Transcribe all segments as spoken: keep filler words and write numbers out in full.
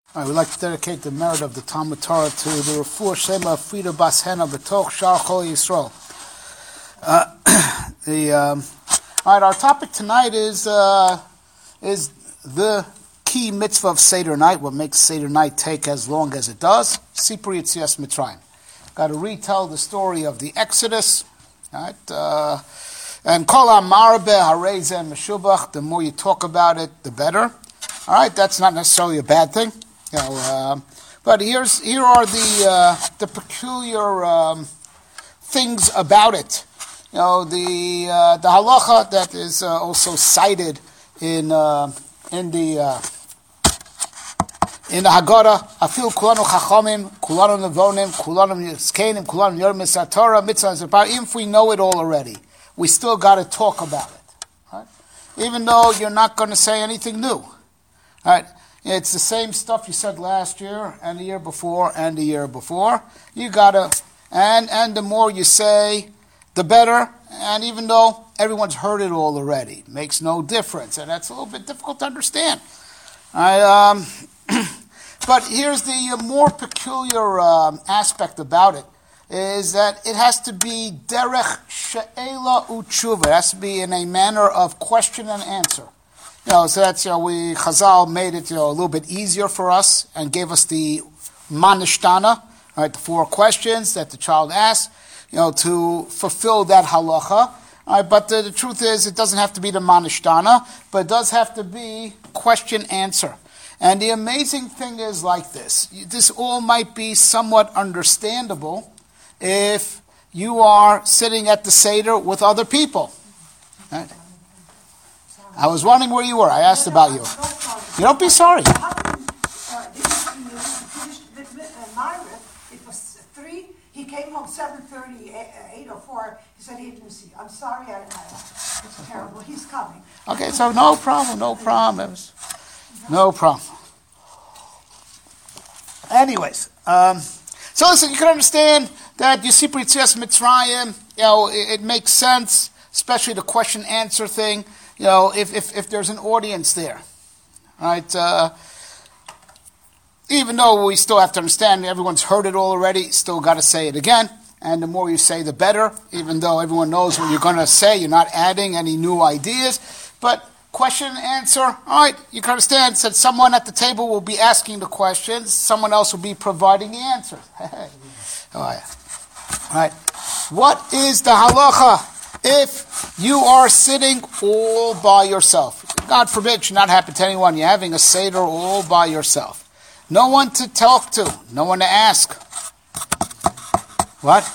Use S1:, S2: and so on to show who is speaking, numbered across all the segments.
S1: All right, we'd like to dedicate the merit of the Talmud Torah to the Refuah Shema of Frida Bas Hena B'toch Shar Chol Yisrael. Uh, the um, all right, our topic tonight is uh, is the key mitzvah of Seder night. What makes Seder night take as long as it does? Sipur Yetzias Mitzrayim. Got to retell the story of the Exodus. All right, uh, and Kol HaMarbe Harei Zeh Meshubach. The more you talk about it, the better. All right, that's not necessarily a bad thing. You know, uh, but here's here are the uh, the peculiar um, things about it. You know, the uh, the halacha that is uh, also cited in uh, in the uh, in the Haggadah. Afil kulanu chachamim, kulanu nevonim, kulanu yiskenim, kulanu yorm misatora mitzvah zepar. Even if we know it all already, we still got to talk about it, right? Even though you're not going to say anything new, right? It's the same stuff you said last year and the year before and the year before. You gotta, and and the more you say, the better. And even though everyone's heard it all already, it makes no difference, and that's a little bit difficult to understand. I, um, but here's the uh, more peculiar um, aspect about it is that it has to be derech she'ela u'tshuva. It has to be in a manner of question and answer. You know, so that's, you know, we, Chazal made it, you know, a little bit easier for us and gave us the manishtana, right, the four questions that the child asks, you know, to fulfill that halacha. Right, but the, the truth is, it doesn't have to be the manishtana, but it does have to be question-answer. And the amazing thing is like this. This all might be somewhat understandable if you are sitting at the Seder with other people. Right? I was wondering where you were. I asked about you. You don't be sorry.
S2: It was three. He came home seven thirty, eight or four. He said he didn't see. I'm sorry. I, I, it's terrible. He's coming.
S1: Okay, so no problem. No problem. No problem. Anyways, um, so listen. You can understand that you see Yetzias Mitzrayim. You know, it, it makes sense, especially the question-answer thing. You know, if, if, if there's an audience there, right? Uh, even though we still have to understand everyone's heard it all already, still got to say it again. And the more you say, the better. Even though everyone knows what you're going to say, you're not adding any new ideas. But question and answer, all right, you can understand that someone at the table will be asking the questions, someone else will be providing the answers. All right. All right. What is the halacha if you are sitting all by yourself? God forbid it should not happen to anyone. You're having a Seder all by yourself. No one to talk to. No one to ask. What?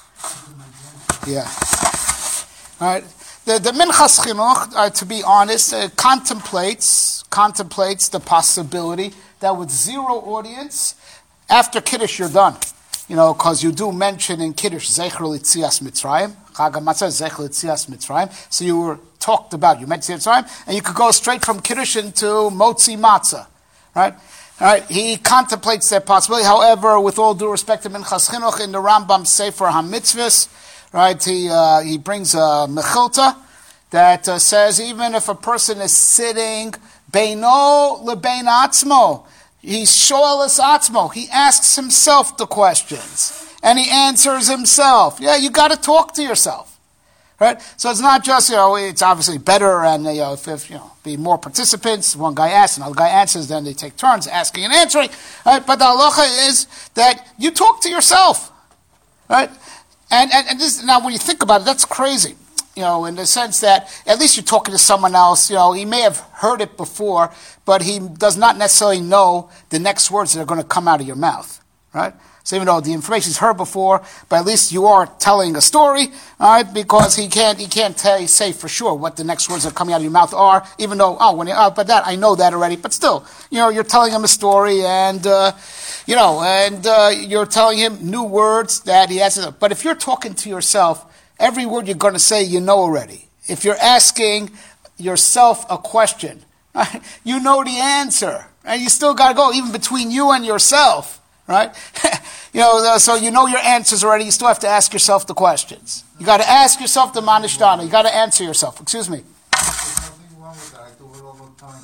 S1: Yeah. All right. The, the Minchas Chinuch, uh, to be honest, uh, contemplates, contemplates the possibility that with zero audience, after Kiddush you're done. You know, because you do mention in Kiddush, Zecher L'Tzias Mitzrayim, Chag HaMatzah, Zecher L'Tzias Mitzrayim. So you were talked about, you mentioned Mitzrayim, and you could go straight from Kiddush into Motzi Matzah, right? All right, he contemplates that possibility. However, with all due respect to Minchas Chinuch, in the Rambam Sefer HaMitzvahs, right, he uh, he brings a mechilta that uh, says even if a person is sitting beino lebein atzmo, he's shoeles atzmo. He asks himself the questions, and he answers himself. Yeah, you got to talk to yourself, right? So it's not just, you know, it's obviously better, and you know, if, if you know, be more participants. One guy asks, another guy answers, then they take turns asking and answering. Right? But the halacha is that you talk to yourself, right? And and, and this, now, when you think about it, that's crazy. You know, in the sense that at least you're talking to someone else. You know, he may have heard it before, but he does not necessarily know the next words that are going to come out of your mouth, right? So even though the information's heard before, but at least you are telling a story, all right? Because he can't he can't tell, say for sure what the next words that are coming out of your mouth are. Even though oh, when you, oh, but that I know that already. But still, you know, you're telling him a story, and uh, you know, and uh, you're telling him new words that he hasn't. But if you're talking to yourself, every word you're going to say, you know already. If you're asking yourself a question, right, you know the answer, and you still got to go even between you and yourself. Right? You know, so you know your answers already. You still have to ask yourself the questions. You got to ask yourself the manishtana. You got to answer yourself. Excuse me.
S3: There's nothing wrong with that. I do it all the time.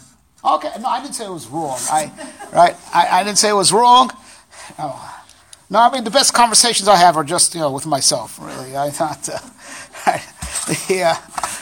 S1: Okay, no, I didn't say it was wrong. I, right? I, I didn't say it was wrong. Oh. No, I mean the best conversations I have are just you know with myself. Really, I thought. Uh, yeah,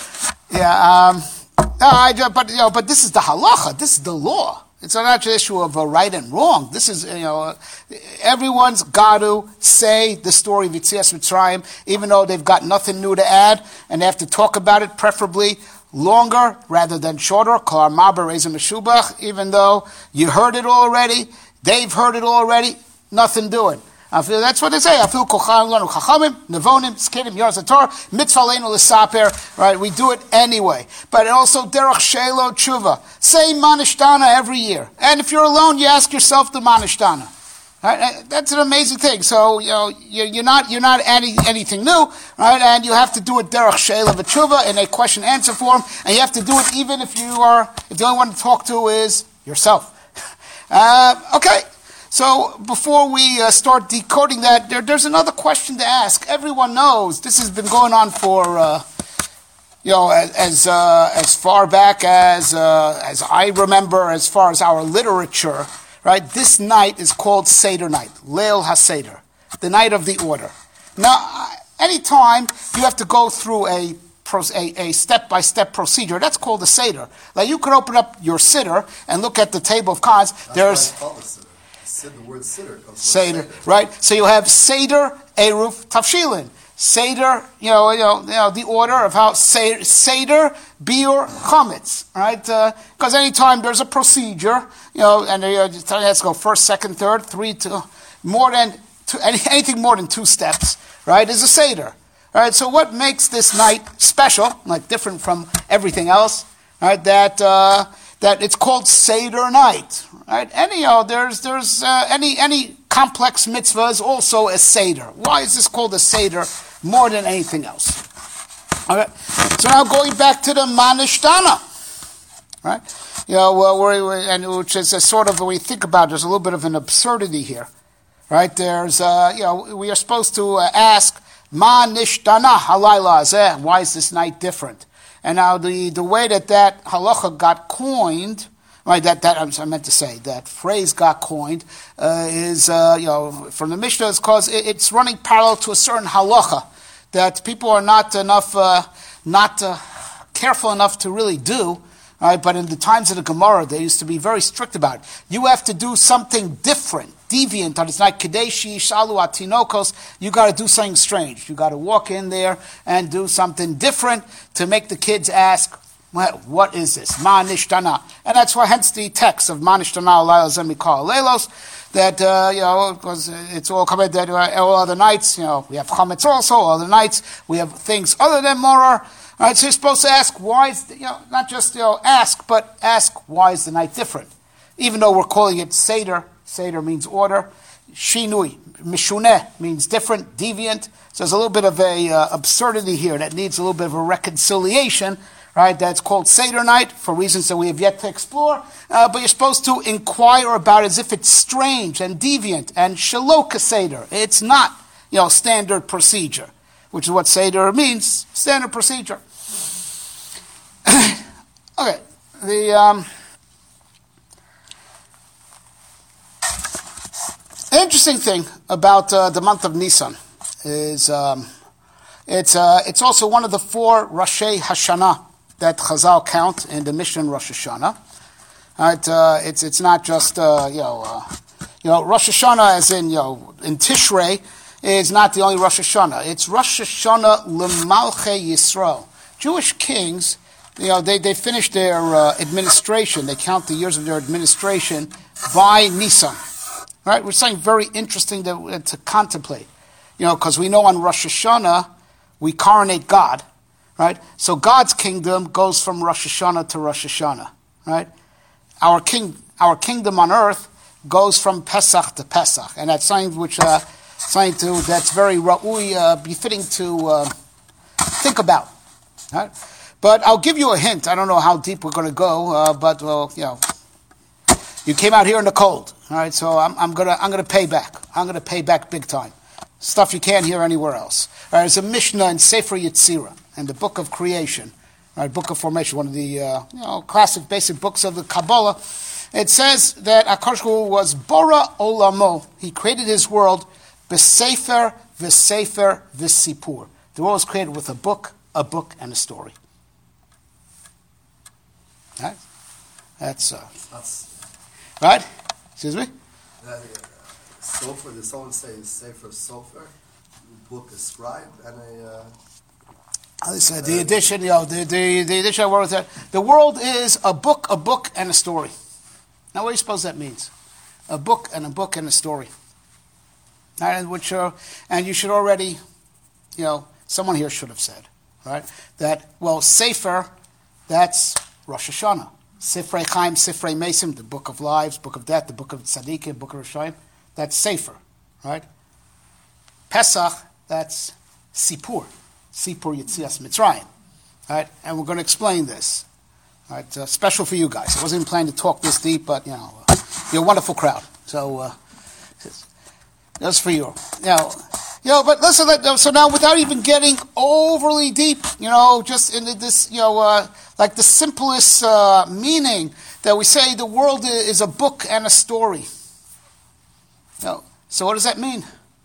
S1: yeah. Um, no, I, but you know, but this is the halacha. This is the law. It's not an issue of a right and wrong. This is, you know, everyone's got to say the story of Yetzias Mitzrayim, even though they've got nothing new to add, and they have to talk about it, preferably longer rather than shorter. Kol Maber Reizim Meshubach, even though you heard it already, they've heard it already, nothing doing. I feel that's what they say. I feel kocham lanu chachamim, nevonim, skinim, yarz haTorah, mitzvah leinu l'saper. Right, we do it anyway. But also derech shelo tshuva. Say manishtana every year, and if you're alone, you ask yourself the manishtana. Right, that's an amazing thing. So you know you're not you're not adding anything new, right? And you have to do it derech shelo v'tshuva in a question answer form, and you have to do it even if you are if the only one to talk to is yourself. Uh, okay. So before we uh, start decoding that, there, there's another question to ask. Everyone knows this has been going on for, uh, you know, as as, uh, as far back as uh, as I remember, as far as our literature, right? This night is called Seder night, Leil HaSeder, the night of the order. Now, anytime you have to go through a A, a step-by-step procedure. That's called a Seder. Like you could open up your Siddur and look at the table of contents.
S3: That's
S1: There's
S3: why I call it Siddur. The word Siddur comes
S1: Seder,
S3: from Seder,
S1: right? So you have Seder, Eruv, Tavshilin. Seder, you know, you know, you know the order of how Seder, Seder Biur, Chametz, right? Because uh, anytime there's a procedure, you know, and you it has to go first, second, third, three, two, more than two, anything more than two steps, right? Is a Seder. All right, so what makes this night special, like different from everything else, right? That uh, that it's called Seder night, right? Any, you know, there's there's uh, any any complex mitzvah is also a Seder. Why is this called a Seder more than anything else? All right, so now going back to the Manishtana, right? You know, well, we're, and which is a sort of when we think about it, there's a little bit of an absurdity here, right? There's uh, you know, we are supposed to uh, ask. Ma nishtana halayla azeh. Why is this night different? And now the, the way that that halacha got coined, right? That that I meant to say that phrase got coined uh, is uh, you know from the Mishnah is because it, it's running parallel to a certain halacha that people are not enough uh, not uh, careful enough to really do. Right? But in the times of the Gemara, they used to be very strict about it. You have to do something different, deviant on this night. Kadeshi, Shalu, Atinokos. You got to do something strange. You got to walk in there and do something different to make the kids ask, well, what is this? Ma nishtana. And that's why, hence the text of Ma nishtana alayla zemikal lelos, that, uh, you know, because it's all covered that all other nights, you know, we have chametz also, all other nights, we have things other than moror. All right, so you're supposed to ask why is the, you know not just you know ask, but ask why is the night different? Even though we're calling it Seder, Seder means order. Shinui, Mishuneh means different, deviant. So there's a little bit of a uh, absurdity here that needs a little bit of a reconciliation, right? That's called Seder night for reasons that we have yet to explore. Uh, but you're supposed to inquire about it as if it's strange and deviant and shaloka Seder. It's not you know standard procedure, which is what Seder means, standard procedure. Okay, the um, interesting thing about uh, the month of Nisan is um, it's uh, it's also one of the four Roshei Hashanah that Chazal count in the Mishnah Rosh Hashanah. Right, uh, it's it's not just uh, you know uh, you know Rosh Hashanah as in you know in Tishrei is not the only Rosh Hashanah. It's Rosh Hashanah L'Malchei Yisrael. Jewish kings. You know, they, they finish their uh, administration. They count the years of their administration by Nisan. Right? Which is something very interesting to, to contemplate. You know, because we know on Rosh Hashanah, we coronate God. Right? So God's kingdom goes from Rosh Hashanah to Rosh Hashanah. Right? Our king, our kingdom on earth goes from Pesach to Pesach. And that's something which, uh, something to, that's very ra'ui, uh, befitting to uh, think about. Right? But I'll give you a hint. I don't know how deep we're going to go, uh, but well, you know, you came out here in the cold, all right? So I'm, I'm gonna I'm gonna pay back. I'm gonna pay back big time. Stuff you can't hear anywhere else. All right, there's a Mishnah in Sefer Yetzirah, in the book of creation, right? Book of Formation, one of the uh, you know classic basic books of the Kabbalah. It says that HaKadosh Baruch Hu was Bora Olamo. He created his world, B'Sefer, V'Sefer, V'Sipur. The world was created with a book, a book, and a story. Right? That's, uh,
S3: That's,
S1: right? Excuse me?
S3: uh, Sofer, did someone say Sefer Sofer? Book, a scribe, and a... Uh,
S1: This, uh, the edition, you know, the, the, the edition I work with that. The world is a book, a book, and a story. Now, what do you suppose that means? A book and a book and a story. And which, uh, and you should already, you know, someone here should have said, right? That well, Sefer, that's Rosh Hashanah. Sifrei Chaim, Sifrei Mesim, the book of lives, book of death, the book of Tzaddikim, book of Rishayim. That's Sefer, right? Pesach, that's Sipur, Sipur Yetzias Mitzrayim, right? And we're going to explain this. All right, uh, special for you guys. I wasn't even planning to talk this deep, but you know, uh, you're a wonderful crowd. So uh, that's for you. Now, you know, but listen. So now, without even getting overly deep, you know, just into this, you know, uh, like the simplest uh, meaning that we say, the world is a book and a story. You know, so what does that mean?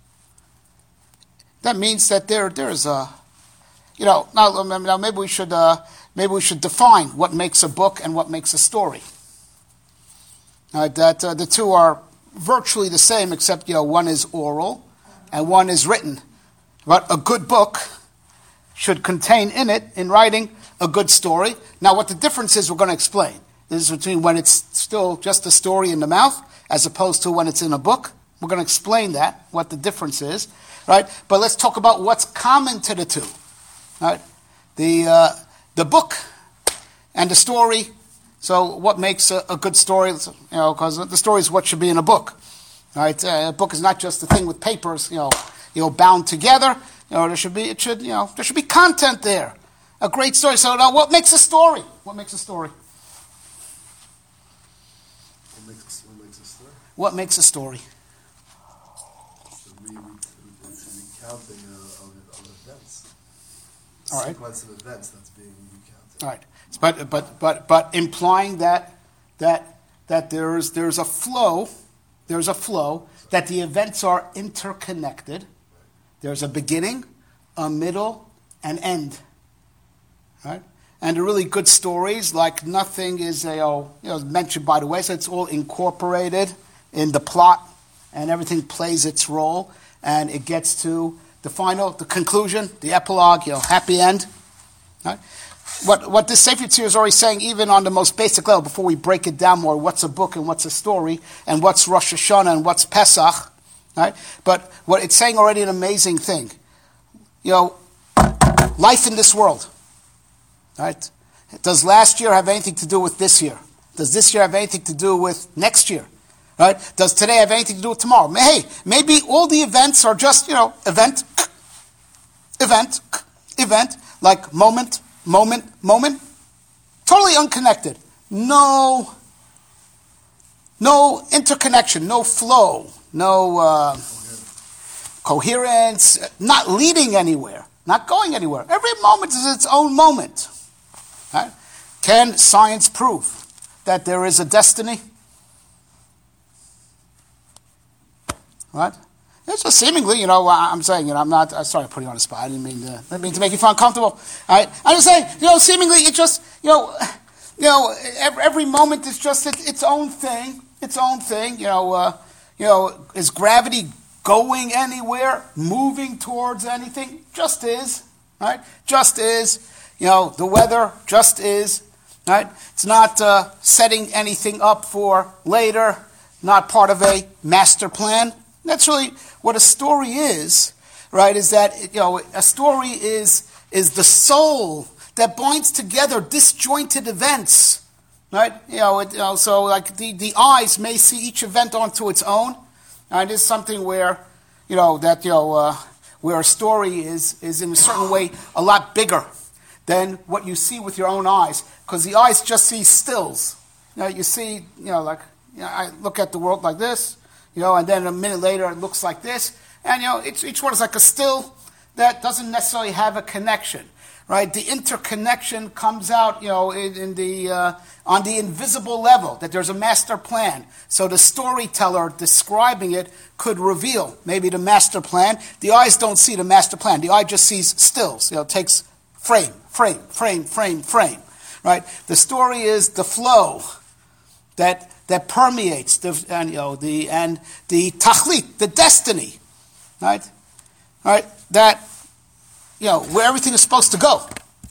S1: That means that there, there's a, you know, now, now maybe we should. Uh, Maybe we should define what makes a book and what makes a story. Uh, that uh, the two are virtually the same, except you know one is oral and one is written. But a good book should contain in it, in writing, a good story. Now, what the difference is, we're going to explain. This is between when it's still just a story in the mouth, as opposed to when it's in a book. We're going to explain that, what the difference is, right? But let's talk about what's common to the two. Right? The uh, The book and the story. So, what makes a, a good story? You know, because the story is what should be in a book. Right? Uh, a book is not just a thing with papers, you know, you know, bound together. You know, there should be it should you know there should be content there. A great story. So, now, what makes a story? What makes a story?
S3: what, makes, what makes a story?
S1: What makes a story?
S3: The re- re- it's a recounting of, of, of events.
S1: All right.
S3: Sequence of events that's being recounted.
S1: All right, but but but but implying that that that there's there's a flow, there's a flow that the events are interconnected. There's a beginning, a middle, and end. Right, and the really good stories, like nothing is a you know mentioned by the way, so it's all incorporated in the plot, and everything plays its role, and it gets to the final, the conclusion, the epilogue, you know, happy end. Right? What what this Sefer Yetzirah is already saying, even on the most basic level, before we break it down more, what's a book and what's a story, and what's Rosh Hashanah and what's Pesach, right? But what it's saying already an amazing thing. You know, life in this world, right? Does last year have anything to do with this year? Does this year have anything to do with next year? Right? Does today have anything to do with tomorrow? Hey, maybe all the events are just, you know, event, event, event, like moment, moment, moment. Totally unconnected. No, no interconnection, no flow, no uh, coherence, not leading anywhere, not going anywhere. Every moment is its own moment. Right? Can science prove that there is a destiny? Right? It's just seemingly, you know, I'm saying, you know, I'm not, I'm sorry to put you on the spot. I didn't mean to, I didn't mean to make you feel uncomfortable. All right? I'm just saying, you know, seemingly it just, you know, you know, every, every moment is just its, its own thing, its own thing. You know, uh, you know, is gravity going anywhere, moving towards anything? Just is, right? Just is. You know, the weather just is, right? It's not uh, setting anything up for later, not part of a master plan. That's really what a story is, right? Is that, you know, a story is is the soul that binds together disjointed events, right? You know, it, you know so like the, the eyes may see each event onto its own. And it is something where, you know, that, you know, uh, where a story is is in a certain way a lot bigger than what you see with your own eyes, because the eyes just see stills. You know, you see, you know, like, you know, I look at the world like this, you know, and then a minute later it looks like this. And, you know, each, each one is like a still that doesn't necessarily have a connection. right? The interconnection comes out, you know, in, in the uh, on the invisible level, that there's a master plan. So the storyteller describing it could reveal maybe the master plan. The eyes don't see the master plan. The eye just sees stills. You know, it takes frame, frame, frame, frame, frame, right? The story is the flow that that permeates the and you know the and the tachlit, the destiny, right? Right? That you know where everything is supposed to go.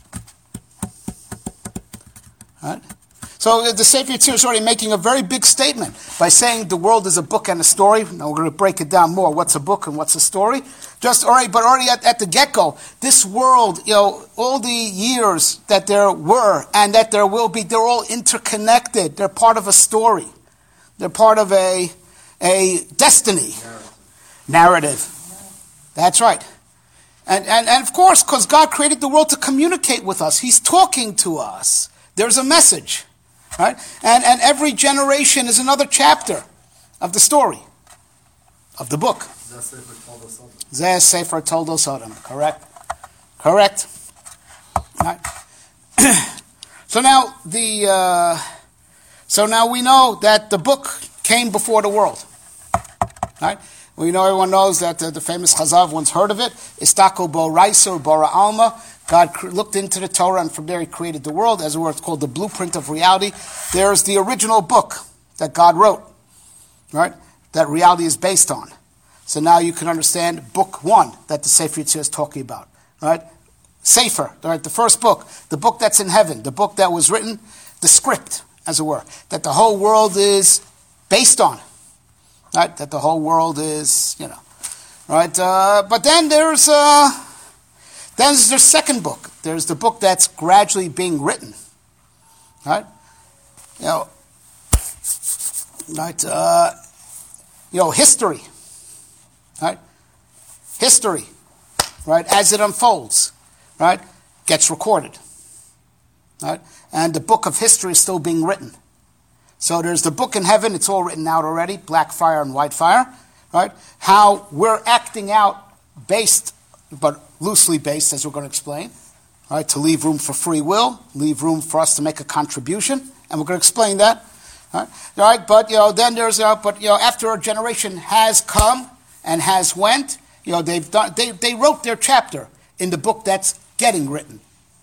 S1: Right? So the Sefer Yetzirah is already making a very big statement by saying the world is a book and a story. Now we're going to break it down more. What's a book and what's a story? Just already, but already at, at the get-go, this world, you know, all the years that there were and that there will be, they're all interconnected. They're part of a story. They're part of a a destiny, narrative. narrative. That's right. And, and, and of course, because God created the world to communicate with us. He's talking to us. There's a message. Right? And, and every generation is another chapter of the story, of the book. Zeh Sefer Toldos Adam. Correct? Correct. Right. So now the uh, so now we know that the book came before the world. Right? We know everyone knows that uh, the famous Chazal, once heard of it, Istako Bo Raiser Bora Alma. God looked into the Torah, and from there He created the world, as it were. It's called the blueprint of reality. There's the original book that God wrote, right? That reality is based on. So now you can understand book one that the Sefer Yetzirah is talking about, right? Sefer, right? The first book, the book that's in heaven, the book that was written, the script, as it were, that the whole world is based on, right? That the whole world is, you know, right? Uh, but then there's. Uh, Then there's the second book. There's the book that's gradually being written, right? You know, right? Uh, you know, history, right? History, right? As it unfolds, right, gets recorded, right? And the book of history is still being written. So there's the book in heaven. It's all written out already, black fire and white fire, right? How we're acting out based, but loosely based, as we're going to explain, all right, to leave room for free will, leave room for us to make a contribution, and we're going to explain that, all right, all right but, you know, then there's, uh, but, you know, after a generation has come and has went, you know, they've done, they, they wrote their chapter in the book that's getting written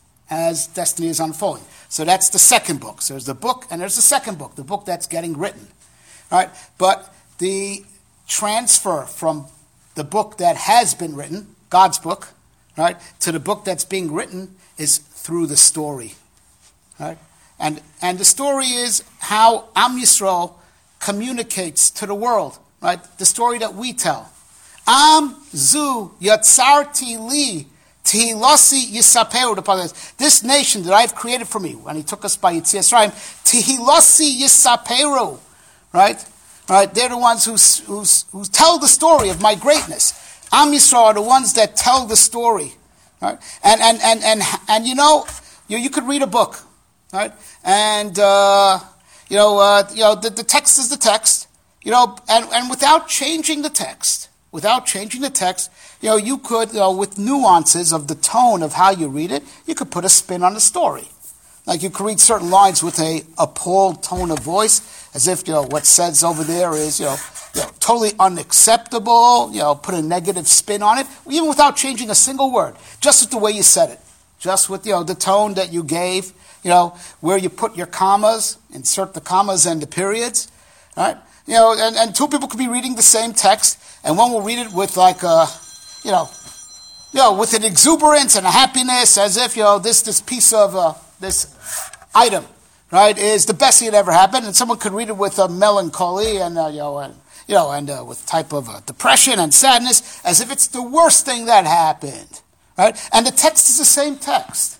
S1: as destiny is unfolding. So that's the second book. So there's the book, and there's the second book, the book that's getting written, all right, but the transfer from the book that has been written, God's book, right, to the book that's being written is through the story, right? And and the story is how Am Yisrael communicates to the world, right? The story that we tell. Am zu yatzarti li tehilasi yisaperu. This nation that I've created for me, when He took us by Yetzias Ra'im, tehilasi yisaperu, right? Right? They're the ones who who who tell the story of my greatness. Am Yisrael are the ones that tell the story, right? And and and and and you know, you you could read a book, right? And uh, you know, uh, you know, the, the text is the text, you know, and, and without changing the text, without changing the text, you know, you could, you know, with nuances of the tone of how you read it, you could put a spin on the story. Like you could read certain lines with a appalled tone of voice, as if, you know, what says over there is, you know. You know, totally unacceptable, you know, put a negative spin on it, even without changing a single word, just with the way you said it, just with, you know, the tone that you gave, you know, where you put your commas, insert the commas and the periods, right? You know, and, and two people could be reading the same text, and one will read it with like a, you know, you know, with an exuberance and a happiness, as if, you know, this this piece of, uh, this item, right, is the best thing that ever happened, and someone could read it with a melancholy and, uh, you know, and, you know, and uh, with type of uh, depression and sadness, as if it's the worst thing that happened, right? And the text is the same text,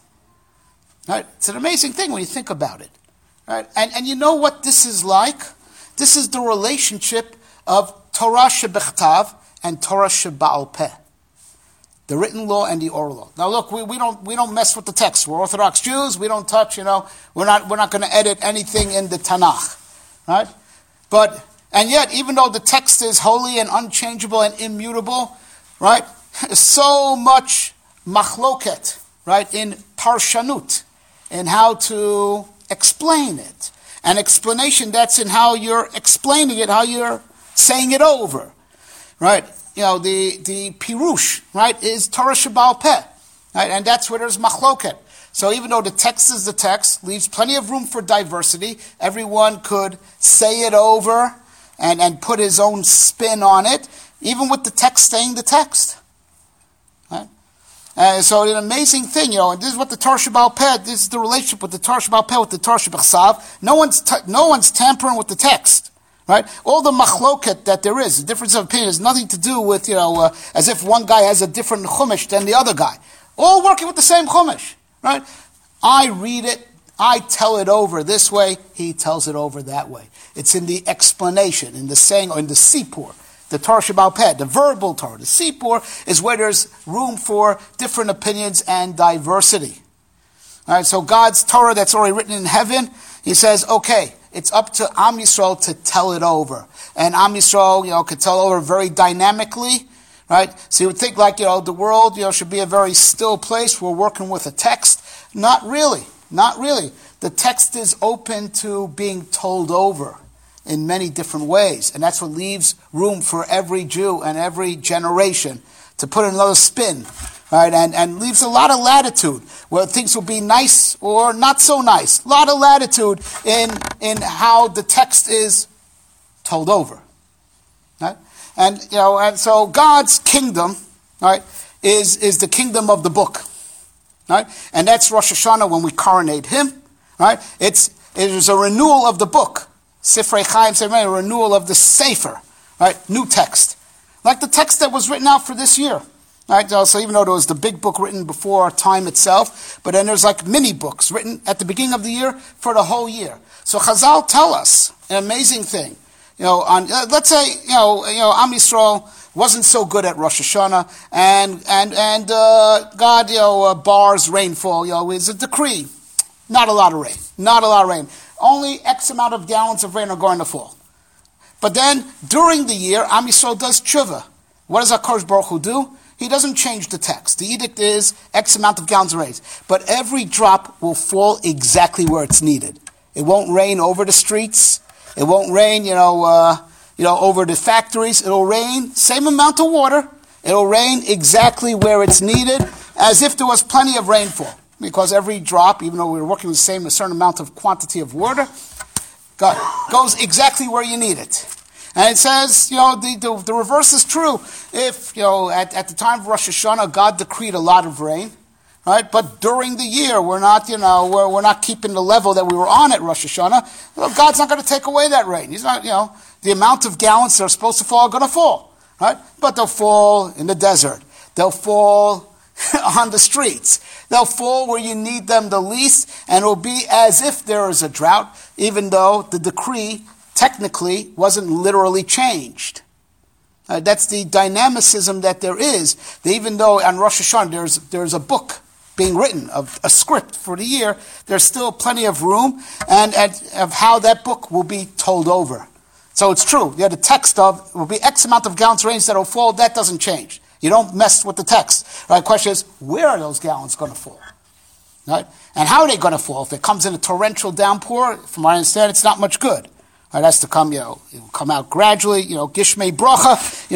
S1: right? It's an amazing thing when you think about it, right? And and you know what this is like? This is the relationship of Torah shebechtav and Torah sheba'al peh, the written law and the oral law. Now, look, we, we don't we don't mess with the text. We're Orthodox Jews. We don't touch. You know, we're not we're not going to edit anything in the Tanakh, right? But And yet, even though the text is holy and unchangeable and immutable, right, so much machloket, right, in parshanut, in how to explain it. And explanation, that's in how you're explaining it, how you're saying it over, right? You know, the, the pirush, right, is Torah Sheba'al Peh, right? And that's where there's machloket. So even though the text is the text, leaves plenty of room for diversity, everyone could say it over and, and put his own spin on it, even with the text staying the text. Right? Uh, so an amazing thing, you know, and this is what the Torah Sheba'al Peh, this is the relationship with the Torah Sheba'al Peh with the Torah Shebachsav. No one's t- no one's tampering with the text. Right? All the machloket that there is, the difference of opinion, has nothing to do with, you know, uh, as if one guy has a different chumash than the other guy. All working with the same chumash. Right? I read it, I tell it over this way, he tells it over that way. It's in the explanation, in the saying, or in the sipur, the Torah Sheba'al Peh, the verbal Torah. The sipur is where there's room for different opinions and diversity. All right, so God's Torah that's already written in heaven, he says, okay, it's up to Am Yisrael to tell it over. And Am Yisrael, you know, could tell over very dynamically. Right? So you would think like, you know, the world, you know, should be a very still place. We're working with a text. Not really. Not really. The text is open to being told over in many different ways. And that's what leaves room for every Jew and every generation to put another spin. Right? And, and leaves a lot of latitude where things will be nice or not so nice. A lot of latitude in, in how the text is told over. Right? And you know, and so God's kingdom, right, is, is the kingdom of the book. Right? And that's Rosh Hashanah when we coronate him. Right? It's it is a renewal of the book. Sifrei Chaim said, a renewal of the Sefer. Right? New text. Like the text that was written out for this year. Right? So even though there was the big book written before time itself, but then there's like mini books written at the beginning of the year for the whole year. So Chazal tell us an amazing thing. You know, on uh, let's say you know, you know, Am Yisrael wasn't so good at Rosh Hashanah, and and and uh, God, you know, uh, bars rainfall. You know, is a decree, not a lot of rain, not a lot of rain. Only X amount of gallons of rain are going to fall. But then during the year, Am Yisrael does tshuva. What does HaKadosh Baruch Hu do? He doesn't change the text. The edict is X amount of gallons of rain, but every drop will fall exactly where it's needed. It won't rain over the streets. It won't rain, you know, uh, you know, over the factories. It'll rain, same amount of water. It'll rain exactly where it's needed, as if there was plenty of rainfall. Because every drop, even though we were working with the same a certain amount of quantity of water, goes exactly where you need it. And it says, you know, the, the, the reverse is true. If, you know, at, at the time of Rosh Hashanah, God decreed a lot of rain. Right, but during the year, we're not, you know, we're, we're not keeping the level that we were on at Rosh Hashanah. Well, God's not going to take away that rain. He's not, you know, the amount of gallons that are supposed to fall are going to fall, right? But they'll fall in the desert. They'll fall on the streets. They'll fall where you need them the least, and it'll be as if there is a drought, even though the decree technically wasn't literally changed. Uh, that's the dynamicism that there is. That even though on Rosh Hashanah there's there's a book being written, of a script for the year, there's still plenty of room and, and of how that book will be told over. So it's true. Yeah, the text of will be X amount of gallons of rain that will fall. That doesn't change. You don't mess with the text. Right? The question is, where are those gallons going to fall? Right? And how are they going to fall? If it comes in a torrential downpour, from what I understand, it's not much good. Right? It has to come, you know, it will come out gradually. You know, Gishmei Bracha. You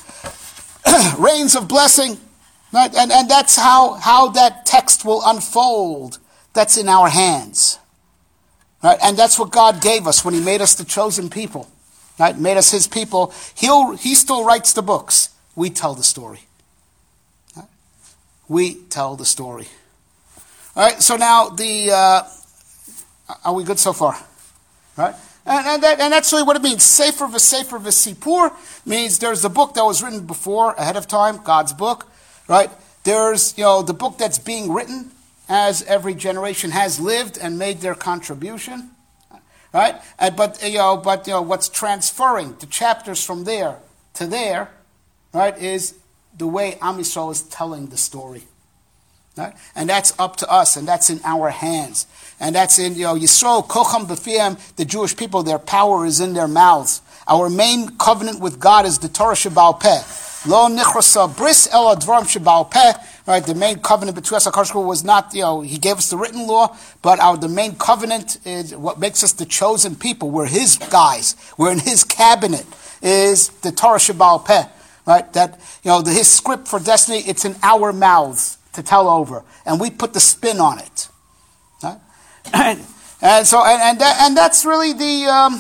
S1: know, rains of blessing. Right? And, and that's how, how that text will unfold. That's in our hands. Right? And that's what God gave us when he made us the chosen people. Right? Made us his people. He'll, he still writes the books. We tell the story. Right? We tell the story. All right, so now the, uh, are we good so far? Right? And, and, that, and that's really what it means. Sefer v'sefer v'sipur means there's the book that was written before, ahead of time, God's book. Right? There's, you know, the book that's being written as every generation has lived and made their contribution. Right? And, but, you know, but, you know, what's transferring the chapters from there to there, right, is the way Am Yisrael is telling the story. Right? And that's up to us, and that's in our hands. And that's in, you know, Yisrael, Kocham B'Fiam, the Jewish people, their power is in their mouths. Our main covenant with God is the Torah Sheba'al Peh. Lo nichrasa bris el advarim shebal peh. Right, the main covenant between us and HaKadosh Baruch Hu was not, you know, he gave us the written law, but our the main covenant is what makes us the chosen people. We're his guys. We're in his cabinet. Is the Torah shebal peh. Right, that, you know, the, his script for destiny, it's in our mouths to tell over, and we put the spin on it. Right? And, and so, and and, that, and that's really the, um,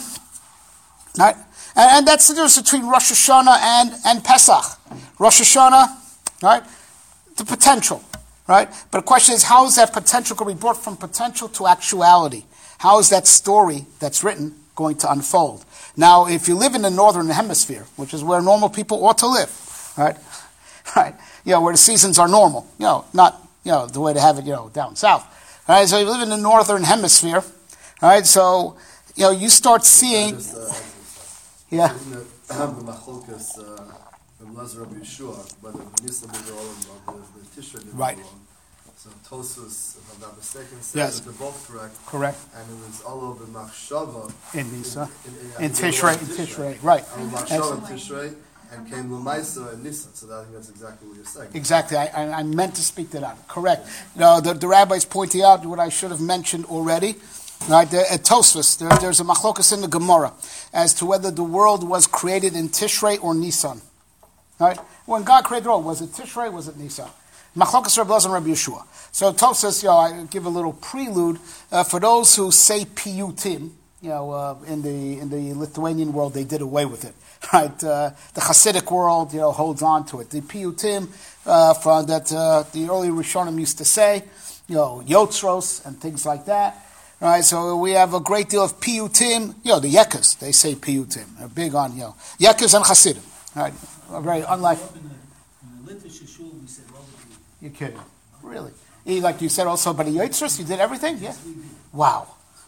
S1: right, and, and that's the difference between Rosh Hashanah and and Pesach. Rosh Hashanah, right. The potential, right? But the question is, how is that potential going to be brought from potential to actuality? How is that story that's written going to unfold? Now, if you live in the northern hemisphere, which is where normal people ought to live, right? Right? You know, where the seasons are normal, you know, not, you know, the way to have it, you know, down south. Right? So you live in the northern hemisphere, right? So, you know, you start seeing...
S3: Just, uh,
S1: yeah.
S3: The machlokas, uh, Lazar Rabbi Yeshua, whether the Nisan did all or the Tishrei did
S1: right.
S3: all. So Tosfos, if I'm not mistaken, says
S1: yes.
S3: that they're both correct.
S1: Correct.
S3: And it was all over Machshava.
S1: In Nisan.
S3: In, in,
S1: in, in
S3: Tishrei.
S1: In Tishrei, right.
S3: And Machshava in Tishrei, and came L'maisa in Nisan. So I think that's exactly what you're saying.
S1: Exactly. I, I, I meant to speak to that. Correct. No, the, the rabbis pointing out what I should have mentioned already. Right, there, at Tosfos, there, there's a machlokas in the Gemara as to whether the world was created in Tishrei or Nisan. Right? When God created the world, was it Tishrei, was it Nisan? Machlokas Rabbi Elazar and Rabbi Yeshua. So Tosfos, you know, I give a little prelude uh, for those who say piyutim. You know, uh, in the in the Lithuanian world, they did away with it. Right? Uh, the Hasidic world, you know, holds on to it. The piyutim uh, from that uh, the early Rishonim used to say, you know, yotzros and things like that. Right, so we have a great deal of piyutim. You know, the Yekas, they say piyutim. They're big on, you know, Yekas and Hasidim. Right, very unlike.
S4: In the literature shul, we said all the people.
S1: You're kidding, really? You, like you said, also, but the yotzros, you did everything. Yeah.
S4: We did.
S1: Wow.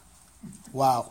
S1: Wow.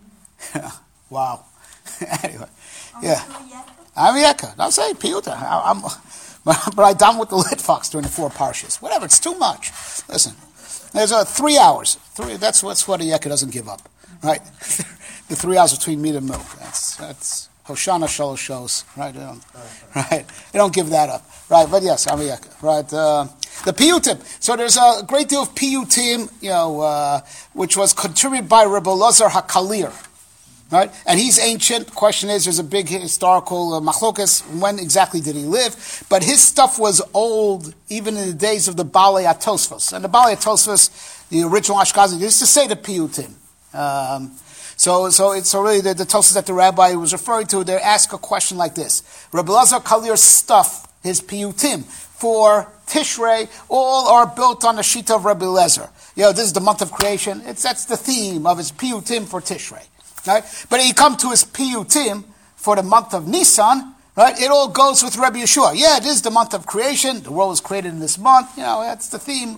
S1: Wow. Anyway, yeah. I'm a Yeka. Don't say piyutim. I'm, but I done with the lit fox during the four parshas. Whatever. It's too much. Listen. There's uh, three hours. Three. That's what's what a Yeka doesn't give up, right? The three hours between meat and milk. That's that's Hoshana Shalosh shows, right? They don't, right? They don't give that up, right? But yes, I'm a Yeka, right? Uh, the piyutim. So there's a great deal of piyutim, you know, uh, which was contributed by Rebbe Elazar Hakalir. Right? And he's ancient. Question is, there's a big historical uh, machlokas. When exactly did he live? But his stuff was old, even in the days of the Balei Atosfos. And the Balei Atosfos, the original Ashkenazi, used to say the piyutim. Um, so, so it's already the, the Tosfos that the rabbi was referring to. They ask a question like this: Rebbe Elazar Kalir's stuff, his piyutim for Tishrei, all are built on the shita of Rebbe Elazar. You know, this is the month of creation. It's that's the theme of his piyutim for Tishrei. Right? But you come to his piyutim for the month of Nisan, right? It all goes with Rabbi Yeshua. Yeah, it is the month of creation. The world was created in this month. You know, that's the theme.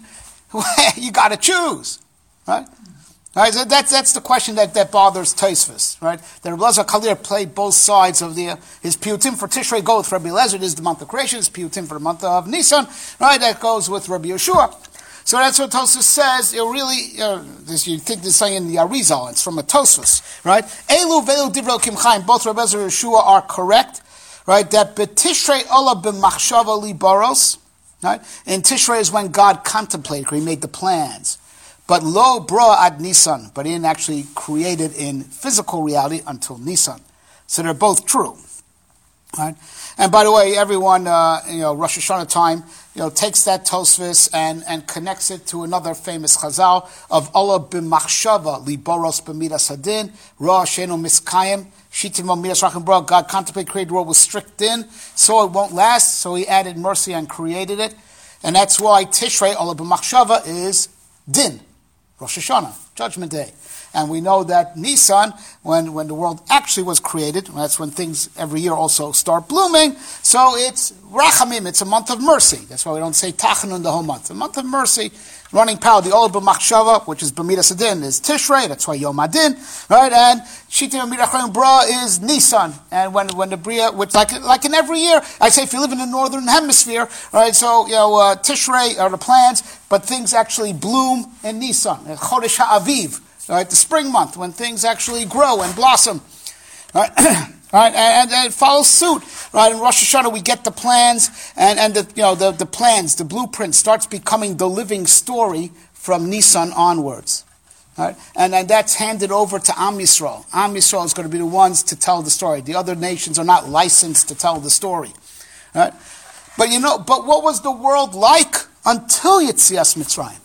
S1: You got to choose, right? Right? So that's that's the question that, that bothers Tosfos, right? That Rebbe Elazar Kalir played both sides of the uh, his piyutim for Tishrei go with Rabbi Elazar. It is the month of creation. His piyutim for the month of Nisan, right? That goes with Rabbi Yeshua. So that's what Tosfos says. It really, uh, this, you think this thing in the Arizal, it's from a Tosfos, right? Elu ve'elu divrei Elokim Chaim, both Rebbe Elazar and Yeshua are correct, right? That betishrei ola b'machshava libaros, right? In Tishrei is when God contemplated, he made the plans. But lo bra ad Nisan, but he didn't actually create it in physical reality until Nisan. So they're both true, right? And by the way, everyone, uh, you know, Rosh Hashanah time, you know, takes that Tosfos and, and connects it to another famous Chazal of Allah b'machshava liboros b'midas hadin ra shenu miskayim shitim midas rachim bra. God contemplated created the world with strict din, so it won't last. So He added mercy and created it, and that's why Tishrei Allah b'machshava is din, Rosh Hashanah, Judgment Day. And we know that Nisan, when, when the world actually was created, that's when things every year also start blooming. So it's Rachamim, it's a month of mercy. That's why we don't say Tachanun the whole month. A month of mercy, running power. The Ola B'machshava, which is B'midas Adin, is Tishrei. That's why Yom Adin, right? And Shitim Mirachim Bra is Nisan. And when when the Bria, which like like in every year, I say if you live in the northern hemisphere, right? So you know uh, Tishrei are the plants, but things actually bloom in Nisan. Chodesh HaAviv. Right, the spring month when things actually grow and blossom, right, right, and, and it follows suit. right? In Rosh Hashanah, we get the plans, and, and the, you know, the, the plans, the blueprint starts becoming the living story from Nisan onwards. Right? And, and that's handed over to Am Yisrael. Am Yisrael is going to be the ones to tell the story. The other nations are not licensed to tell the story. Right? But you know, but what was the world like until Yetzias Mitzrayim?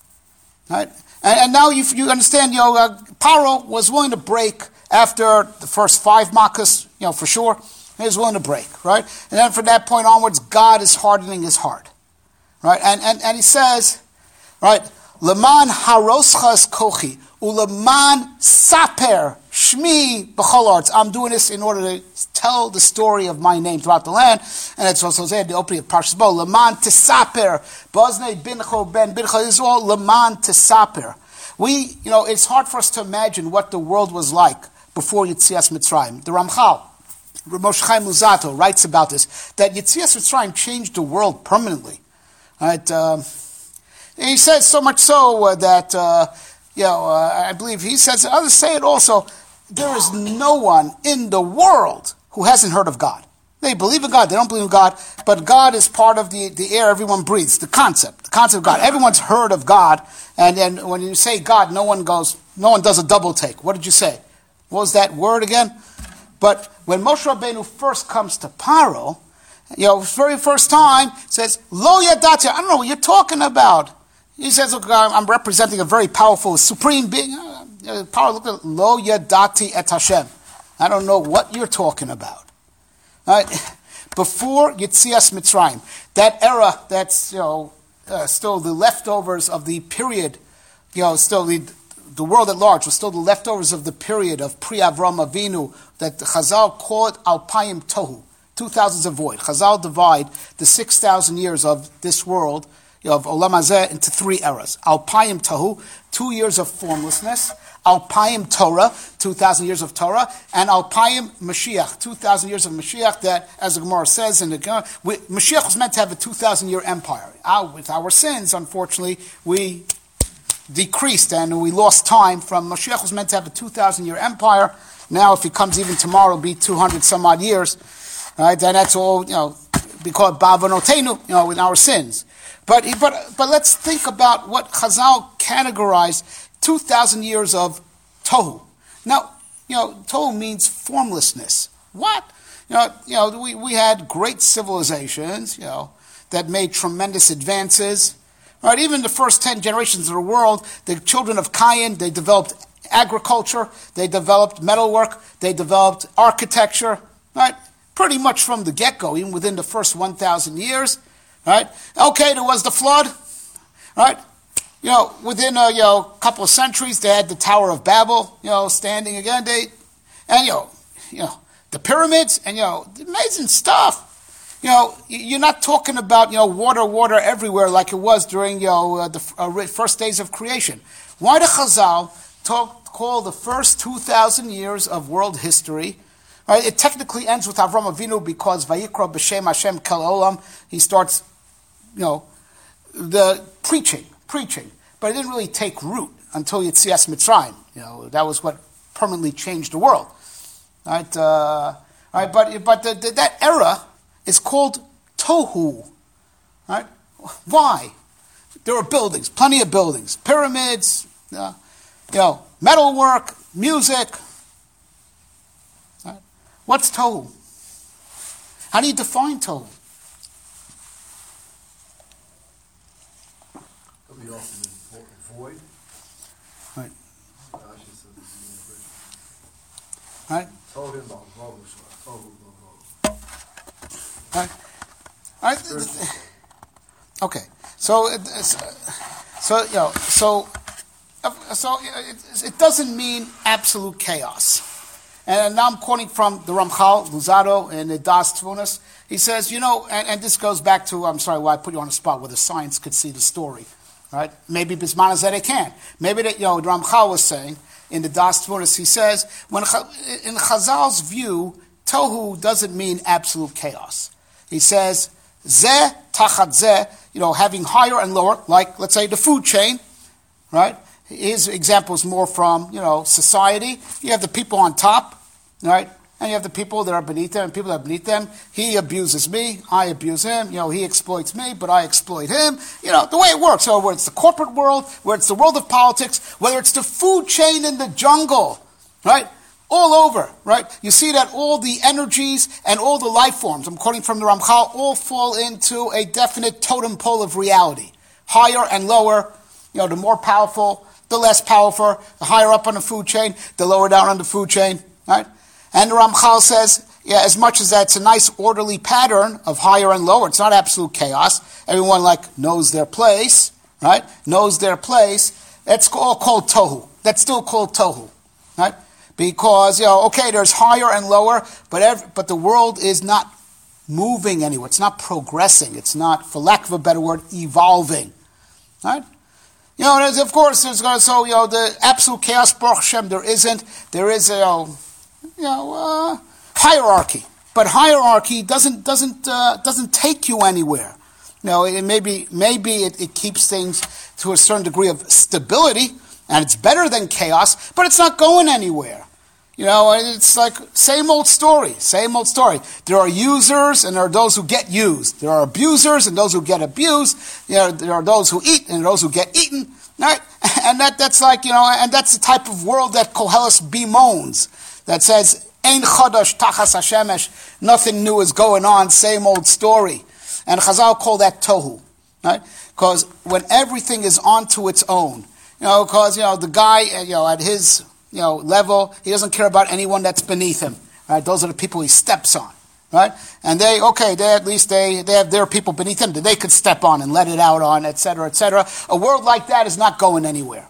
S1: Right? And, and now you, you understand, you know, uh, Paro was willing to break after the first five Makkos, you know, for sure. He was willing to break, right? And then from that point onwards, God is hardening his heart. Right? And, and, and he says, right, Leman haroschas kochi, uleman saper shmi b'chol arts. I'm doing this in order to tell the story of my name throughout the land. And it's also said, the opening of Parshas Bo, Leman tesaper, boznei bincho ben bincho. This is all Leman tesaper. We, you know, it's hard for us to imagine what the world was like before Yetzias Mitzrayim. The Ramchal, Moshe Chaim Luzzatto, writes about this, that Yetzias Mitzrayim changed the world permanently. Right? Um, And he says so much so uh, that, uh, you know, uh, I believe he says, others say it also, there is no one in the world who hasn't heard of God. They believe in God, they don't believe in God, but God is part of the, the air everyone breathes, the concept, the concept of God. Everyone's heard of God, and then when you say God, no one goes, no one does a double take. What did you say? What was that word again? But when Moshe Rabbeinu first comes to Paro, you know, very first time, says, Lo yadati, I don't know what you're talking about. He says, look, I'm representing a very powerful, supreme being. Uh, power, look at Lo Yadati et Hashem. I don't know what you're talking about. All right? Before Yetzias Mitzrayim, that era that's, you know, uh, still the leftovers of the period, you know, still the, the world at large was still the leftovers of the period of pre-Avram Avinu that Chazal called Alpayim Tohu, two thousands of void. Chazal divide the six thousand years of this world of Olam Hazeh into three eras. Alpayim Tahu, two years of formlessness. Alpayim Torah, two thousand years of Torah. And Alpayim Mashiach, two thousand years of Mashiach that, as the Gemara says, in the Gemara, we, Mashiach was meant to have a two thousand year empire. Our, with our sins, unfortunately, we decreased and we lost time from Mashiach was meant to have a two thousand year empire. Now, if he comes even tomorrow, it'll be two hundred some odd years. Right? Then that's all, you know, we call it Ba'avonotenu, you know, with our sins. But, but, but let's think about what Chazal categorized two thousand years of Tohu. Now, you know, Tohu means formlessness. What? You know, you know we, we had great civilizations, you know, that made tremendous advances. Right? Even the first ten generations of the world, the children of Cain, they developed agriculture, they developed metalwork, they developed architecture, right? Pretty much from the get-go, even within the first one thousand years. Right? Okay, there was the flood. Right? You know, within a you know, couple of centuries, they had the Tower of Babel, you know, standing again. They, and you know, you know, the pyramids, and you know, amazing stuff. You know, you're not talking about you know water, water everywhere like it was during you know uh, the uh, first days of creation. Why did Chazal talk, call the first two thousand years of world history? Right? It technically ends with Avram Avinu because Vayikra b'Shem Hashem Kel Olam. He starts. You know, the preaching, preaching, but it didn't really take root until Yetzias Mitzrayim. You know, that was what permanently changed the world, right? Uh, right, but but the, the, that era is called Tohu, right? Why? There were buildings, plenty of buildings, pyramids, uh, you know, metalwork, music. Right? What's Tohu? How do you define Tohu?
S3: We often avoid.
S1: Right.
S3: Rashi said this in the
S1: Right.
S3: Told him about Vogush, told him about Vogush.
S1: Right. Right. Okay. So, it- it's, uh, so you know, so, uh, so it, it doesn't mean absolute chaos. And now I'm quoting from the Ramchal, Luzzatto, in the Das Tvunas. He says, you know, and, and this goes back to, I'm sorry, why I put you on the spot, where the science could see the story. Right? Maybe Bisman said they can. Maybe that, you know, the Ramchal was saying in the Das Tvunas, he says, when in Chazal's view, Tohu doesn't mean absolute chaos. He says, Zeh tachat zeh, you know, having higher and lower, like, let's say, the food chain, right? His example is more from, you know, society. You have the people on top, right? And you have the people that are beneath them and people that are beneath them. He abuses me, I abuse him. You know, he exploits me, but I exploit him. You know, the way it works. So whether it's the corporate world, whether it's the world of politics, whether it's the food chain in the jungle, right? All over, right? You see that all the energies and all the life forms, I'm quoting from the Ramchal, all fall into a definite totem pole of reality. Higher and lower, you know, the more powerful, the less powerful, the higher up on the food chain, the lower down on the food chain, right? And the Ramchal says, yeah, as much as that's a nice orderly pattern of higher and lower, it's not absolute chaos. Everyone like knows their place, right? Knows their place. That's all called tohu. That's still called tohu, right? Because, you know, okay, there's higher and lower, but every, but the world is not moving anywhere. It's not progressing. It's not, for lack of a better word, evolving, right? You know, there's, of course, there's going to, so, you know, the absolute chaos, Baruch Hashem, there isn't. There is a, you know, you know uh, hierarchy. But hierarchy doesn't doesn't uh, doesn't take you anywhere. You know, it maybe maybe it, it keeps things to a certain degree of stability, and it's better than chaos, but it's not going anywhere. You know, it's like same old story, same old story. There are users and there are those who get used. There are abusers and those who get abused. You know, there are those who eat and those who get eaten. Right? And that that's like, you know, and that's the type of world that Koheles bemoans. That says, Ein Chodosh Tachas Hashemesh, nothing new is going on, same old story. And Chazal call that Tohu, right? Because when everything is onto its own, you know, because, you know, the guy, you know, at his, you know, level, he doesn't care about anyone that's beneath him, right? Those are the people he steps on, right? And they, okay, they at least, they, they have their people beneath them that they could step on and let it out on, et cetera, et cetera. A world like that is not going anywhere.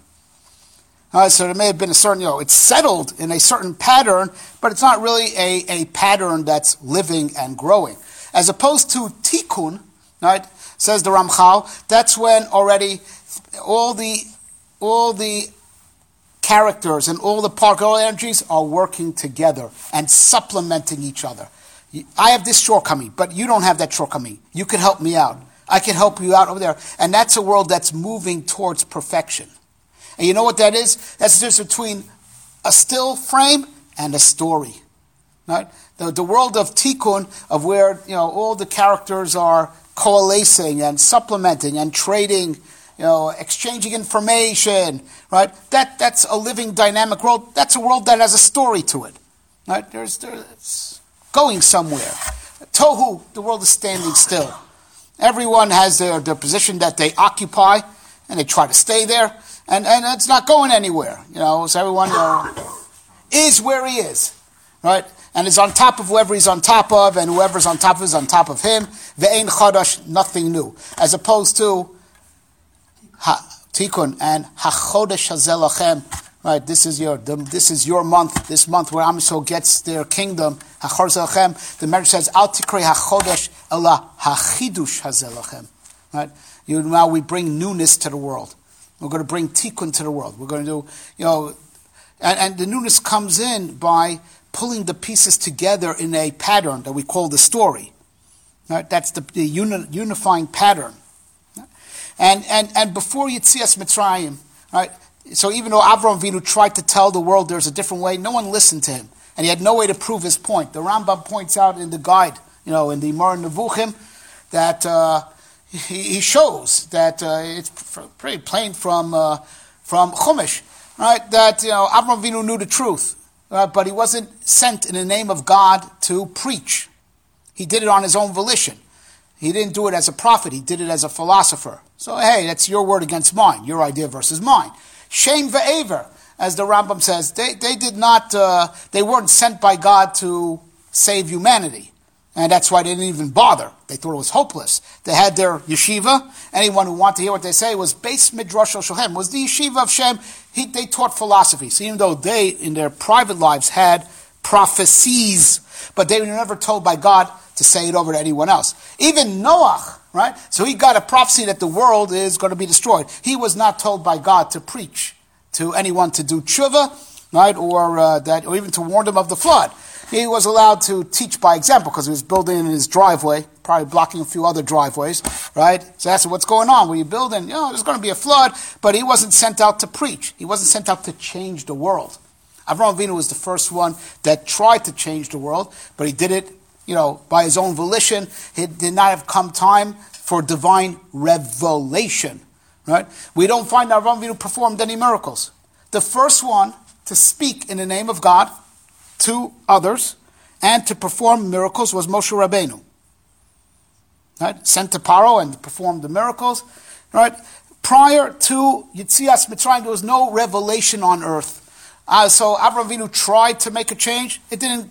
S1: Uh, so there may have been a certain, you know, it's settled in a certain pattern, but it's not really a, a pattern that's living and growing. As opposed to tikkun, right, says the Ramchal, that's when already all the all the characters and all the particle energies are working together and supplementing each other. I have this shortcoming, but you don't have that shortcoming. You can help me out. I can help you out over there. And that's a world that's moving towards perfection. And you know what that is? That's the difference between a still frame and a story. Right? The, the world of tikkun, of where, you know, all the characters are coalescing and supplementing and trading, you know, exchanging information, right? That that's a living, dynamic world. That's a world that has a story to it. Right? There's, there's going somewhere. Tohu, the world is standing still. Everyone has their, their position that they occupy, and they try to stay there. And and it's not going anywhere, you know. So everyone, you know, is where he is, right? And is on top of whoever he's on top of, and whoever's on top of is on top of him. Ve'ein chadash, nothing new, as opposed to ha, tikkun and hachodesh hazeh lachem, right? This is your the, this is your month. This month where Am Yisrael gets their kingdom. Hachodesh hazeh lachem. The Medrash says, Al tikrei hachodesh ela hachidush hazeh lachem, right? You now we bring newness to the world. We're going to bring tikkun to the world. We're going to do, you know, and, and the newness comes in by pulling the pieces together in a pattern that we call the story. Right? That's the, the uni, unifying pattern. And and and before Yetzias Mitzrayim, right? So even though Avraham Avinu tried to tell the world there's a different way, no one listened to him, and he had no way to prove his point. The Rambam points out in the guide, you know, in the Moreh Nevuchim, that. Uh, He, he shows that uh, it's pretty plain from uh, from Chumash, right? That, you know, Avraham Avinu knew the truth, uh, but he wasn't sent in the name of God to preach. He did it on his own volition. He didn't do it as a prophet. He did it as a philosopher. So hey, that's your word against mine, your idea versus mine. Shem ve'aver, as the Rambam says, they they did not uh, they weren't sent by God to save humanity. And that's why they didn't even bother. They thought it was hopeless. They had their yeshiva. Anyone who wanted to hear what they say was Beis Midrash Shem. Was the yeshiva of Shem. He, they taught philosophy. So even though they, in their private lives, had prophecies, but they were never told by God to say it over to anyone else. Even Noach, right? So he got a prophecy that the world is going to be destroyed. He was not told by God to preach to anyone to do tshuva, right? Or uh, that, or even to warn them of the flood. He was allowed to teach by example because he was building in his driveway, probably blocking a few other driveways, right? So that's what's going on. When you're building, you know, there's going to be a flood, but he wasn't sent out to preach. He wasn't sent out to change the world. Avraham Avinu was the first one that tried to change the world, but he did it, you know, by his own volition. It did not have come time for divine revelation, right? We don't find that Avraham Avinu performed any miracles. The first one to speak in the name of God to others and to perform miracles was Moshe Rabbeinu, right? Sent to Paro and performed the miracles, right? Prior to Yetzias Mitzrayim, there was no revelation on earth. Uh, so Avraham Avinu tried to make a change. It didn't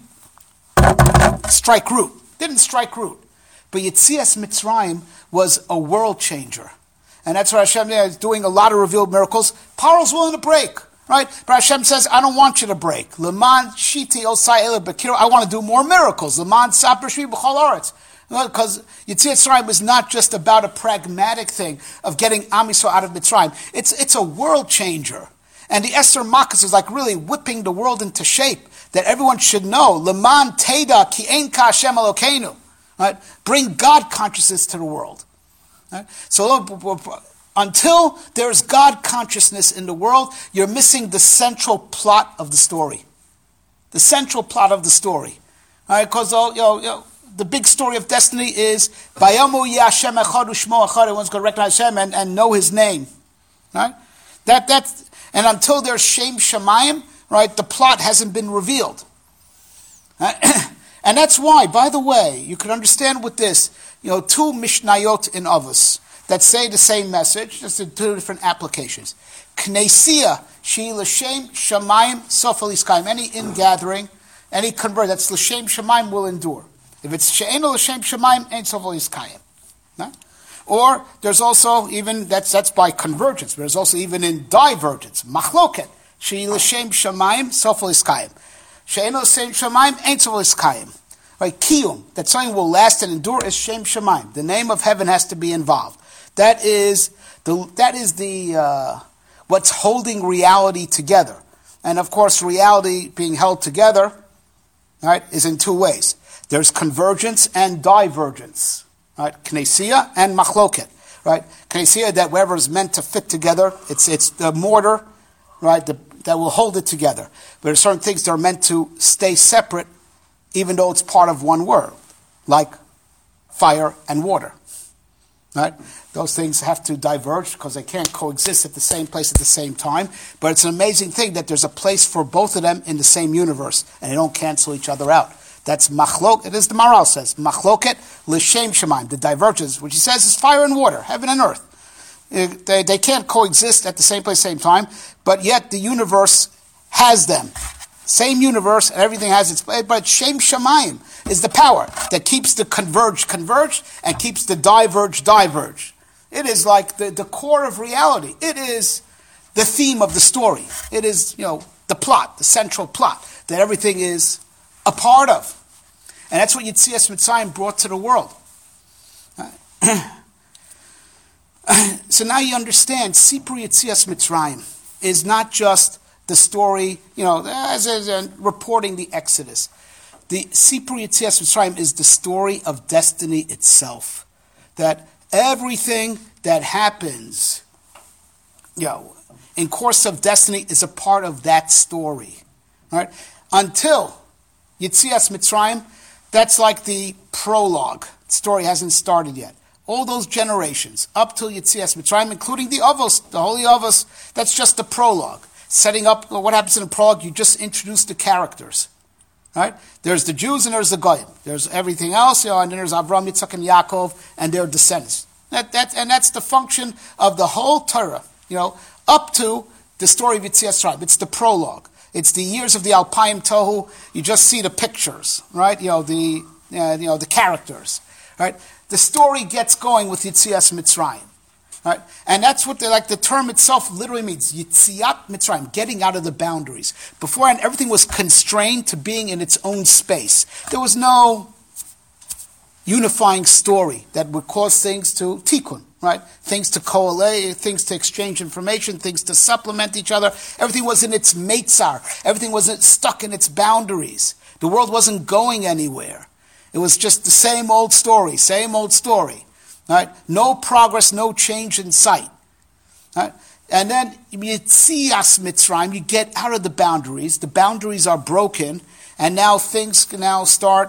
S1: strike root. Didn't strike root. But Yetzias Mitzrayim was a world changer. And that's why Hashem is doing a lot of revealed miracles. Paro's willing to break, right? But Hashem says, I don't want you to break. Leman shiti osai ele bekiro. I want to do more miracles. Leman saper shvi b'chol aretz. Because Yetzias Mitzrayim is not just about a pragmatic thing of getting Am Yisrael out of Mitzrayim. It's, it's a world changer. And the Esther Makkos is like really whipping the world into shape that everyone should know. Leman teda ki ein ka Hashem Elokeinu. Right? Bring God consciousness to the world. Right? So until there's God consciousness in the world, you're missing the central plot of the story. The central plot of the story. Because right? you know, you know, the big story of destiny is Bayamu Yeh Hashem Echad U'Shmo Echad. Everyone's going to recognize Hashem and, and know His name. Right? That that's and until there's Shem Shemayim, right, the plot hasn't been revealed. Right? And that's why, by the way, you can understand with this, you know, two Mishnayot in Avos that say the same message, just in two different applications. Knesia Shi L'Shem Shemayim Sof Eliskayim. Any ingathering, any convert that's L'Shem Shemayim will endure. If it's She'eno L'Shem Shemayim, Ein Sof Eliskayim. Right? Or there's also even, that's that's by convergence, but there's also even in divergence. Machloket. She L'Shem Shemayim Sof Eliskayim. She'eno L'Shem Shemayim Ein Sof Eliskayim. Right? Kiyum, that something will last and endure, is Shem Shemayim. The name of heaven has to be involved. That is the that is the uh, what's holding reality together. And of course, reality being held together, right, is in two ways. There's convergence and divergence. Right, Knesia and Machloket, right? Knesia, that wherever is meant to fit together, it's it's the mortar, right, the, that will hold it together. But there are certain things that are meant to stay separate, even though it's part of one world, like fire and water, right? Those things have to diverge because they can't coexist at the same place at the same time. But it's an amazing thing that there's a place for both of them in the same universe, and they don't cancel each other out. That's machlok. It is the Maral says machloket l'shem shemayim. The divergence, which he says is fire and water, heaven and earth. They, they can't coexist at the same place, same time. But yet the universe has them, same universe, and everything has its place. But shem shemayim is the power that keeps the converge converge and keeps the diverge diverge. It is like the, the core of reality. It is the theme of the story. It is, you know, the plot, the central plot that everything is a part of. And that's what Yetzias Mitzrayim brought to the world. So now you understand, Sipur Yetzias Mitzrayim is not just the story, you know, as, as, as reporting the Exodus. The Sipur Yetzias Mitzrayim is the story of destiny itself. That everything that happens, you know, in course of destiny is a part of that story. Right? Until Yetzias Mitzrayim, that's like the prologue. The story hasn't started yet. All those generations, up till Yetzias Mitzrayim, including the Avos, the Holy Avos, that's just the prologue. Setting up what happens in a prologue, you just introduce the characters. Right? There's the Jews and there's the Goyim. There's everything else, you know, and then there's Avram, Yitzchak, and Yaakov, and their descendants. That, that, and that's the function of the whole Torah, you know, up to the story of Yetzias Mitzrayim. It's the prologue. It's the years of the Alpayim Tohu. You just see the pictures, right? You know, the uh, you know the characters, right? The story gets going with Yetzias Mitzrayim, right? And that's what the, like the term itself literally means, Yetziat Mitzrayim, getting out of the boundaries. Beforehand, everything was constrained to being in its own space. There was no unifying story that would cause things to tikkun, right? Things to coalesce, things to exchange information, things to supplement each other. Everything was in its meitzar. Everything was stuck in its boundaries. The world wasn't going anywhere. It was just the same old story, same old story. Right? No progress, no change in sight. Right? And then Yetzias Mitzrayim, you get out of the boundaries. The boundaries are broken, and now things can now start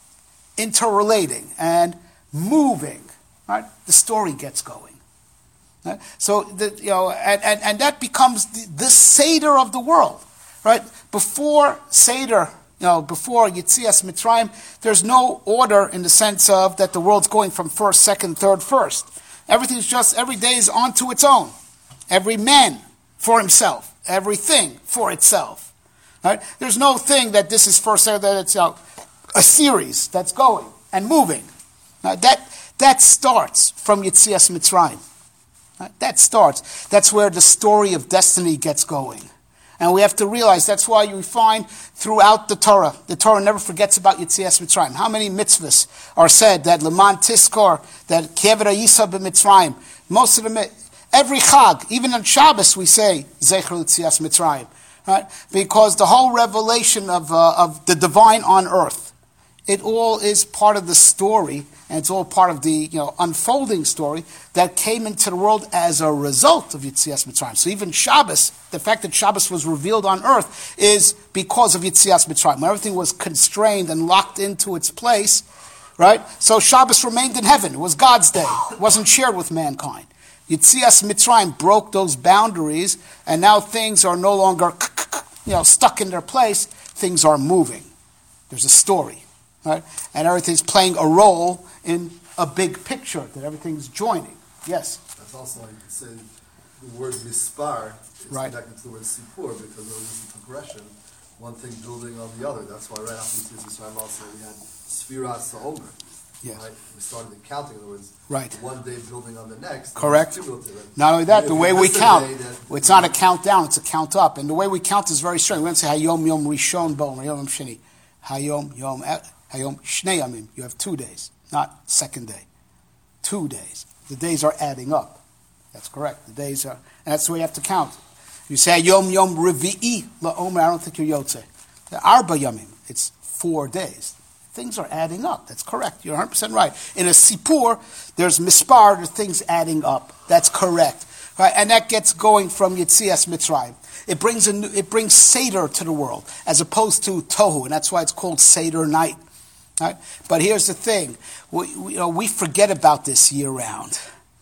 S1: interrelating and moving. Right? The story gets going. Right? So the, you know, and, and, and that becomes the, the Seder of the world. Right? Before Seder, you know, before Yetzias Mitzrayim, there's no order in the sense of that the world's going from first, second, third, first. Everything's just, every day is onto its own. Every man for himself. Everything for itself. Right? There's no thing that this is first, that it's you know, a series that's going and moving. Now that that starts from Yetzias Mitzrayim. Right? That starts. That's where the story of destiny gets going. And we have to realize that's why you find throughout the Torah, the Torah never forgets about Yetzias Mitzrayim. How many mitzvahs are said that Leman Tiskor, that Kevra Yisa b'Mitzrayim? Most of them, every Chag, even on Shabbos, we say Zecher Yetzias Mitzrayim, right? Because the whole revelation of uh, of the divine on earth, it all is part of the story, and it's all part of the you know unfolding story that came into the world as a result of Yetzias Mitzrayim. So even Shabbos, the fact that Shabbos was revealed on earth is because of Yetzias Mitzrayim. When everything was constrained and locked into its place, right? So Shabbos remained in heaven. It was God's day. It wasn't shared with mankind. Yetzias Mitzrayim broke those boundaries, and now things are no longer you know stuck in their place. Things are moving. There's a story. Right? And everything's playing a role in a big picture, that everything's joining. Yes?
S3: That's also, you could say, the word mispar is
S1: right.
S3: connected to the word sipur, because there was a progression, one thing building on the other. That's why right after Yetzias Mitzrayim also we had Sfiras Omer.
S1: Yes.
S3: Right? We started the counting, in other words,
S1: right.
S3: one day building on the next.
S1: Correct. Not only that, the way we count,
S3: that,
S1: it's not a countdown, it's a count up. And the way we count is very strange. We don't say Hayom Yom Rishon Bo, Hayom Sheni. Hayom Yom Hayom Shnei Yamim. You have two days, not second day. Two days. The days are adding up. That's correct. The days are, and that's the way you have to count. You say Hayom Yom Revi'i LaOmer, I don't think you're Yotze. The Arba Yamim, it's four days. Things are adding up. That's correct. You're one hundred percent right. In a Sipur, there's mispar, there's things adding up. That's correct. Right? And that gets going from Yetzias Mitzrayim. It brings a new, it brings Seder to the world, as opposed to Tohu, and that's why it's called Seder night. Right? But here's the thing: we, we, you know, we forget about this year round.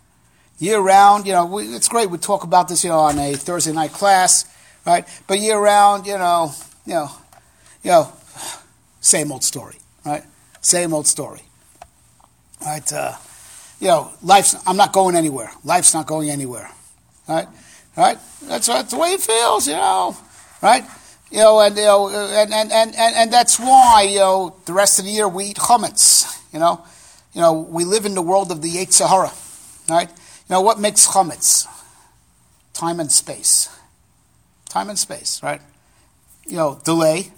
S1: Year round, you know, we, it's great. We talk about this, you know, on a Thursday night class, right? But year round, you know, you know, you know, same old story, right? Same old story, right? Uh, you know, life's. I'm not going anywhere. Life's not going anywhere, right? Right? That's, that's the way it feels, you know, right? You know, and you know, and, and, and, and that's why, you know, the rest of the year we eat chametz, you know. You know, we live in the world of the Yetzer Hara, right? You know, what makes chametz? Time and space. Time and space, right? You know, delay.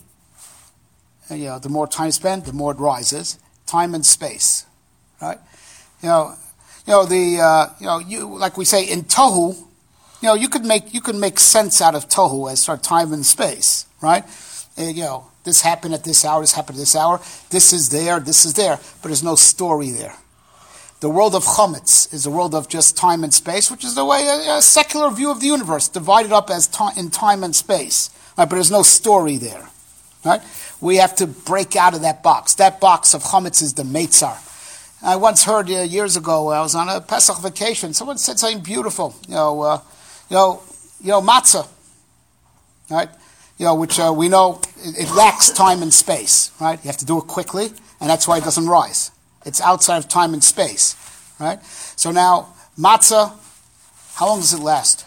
S1: And, you know, the more time spent, the more it rises. Time and space, right? You know, you know the uh, you know you like we say in tohu. You know, you could make you could make sense out of tohu as sort of time and space, right? And, you know, this happened at this hour, this happened at this hour, this is there, this is there, but there's no story there. The world of chametz is a world of just time and space, which is the way a, a secular view of the universe, divided up as time in time and space, right? But there's no story there, right? We have to break out of that box. That box of chametz is the Meitzar. I once heard uh, years ago, I was on a Pesach vacation. Someone said something beautiful, you know. Uh, You know, you know, matzah, right? You know, which uh, we know it, it lacks time and space, right? You have to do it quickly, and that's why it doesn't rise. It's outside of time and space, right? So now, matzah, how long does it last?